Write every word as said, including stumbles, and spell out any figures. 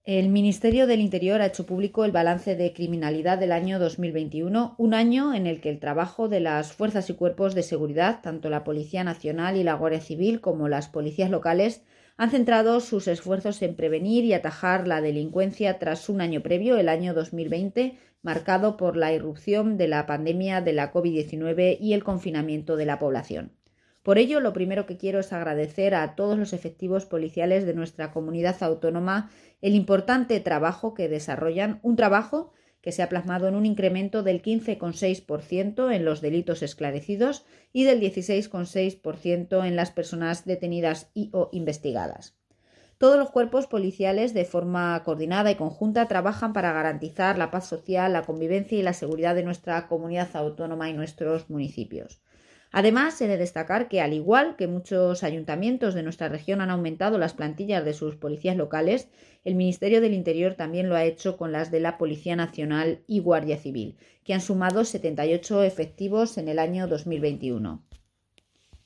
El Ministerio del Interior ha hecho público el balance de criminalidad del año dos mil veintiuno, un año en el que el trabajo de las fuerzas y cuerpos de seguridad, tanto la Policía Nacional y la Guardia Civil como las policías locales, han centrado sus esfuerzos en prevenir y atajar la delincuencia tras un año previo, el año dos mil veinte, marcado por la irrupción de la pandemia de la COVID diecinueve y el confinamiento de la población. Por ello, lo primero que quiero es agradecer a todos los efectivos policiales de nuestra comunidad autónoma el importante trabajo que desarrollan, un trabajo que se ha plasmado en un incremento del quince coma seis por ciento en los delitos esclarecidos y del dieciséis coma seis por ciento en las personas detenidas y o investigadas. Todos los cuerpos policiales, de forma coordinada y conjunta, trabajan para garantizar la paz social, la convivencia y la seguridad de nuestra comunidad autónoma y nuestros municipios. Además, he de destacar que, al igual que muchos ayuntamientos de nuestra región han aumentado las plantillas de sus policías locales, el Ministerio del Interior también lo ha hecho con las de la Policía Nacional y Guardia Civil, que han sumado setenta y ocho efectivos en el año dos mil veintiuno.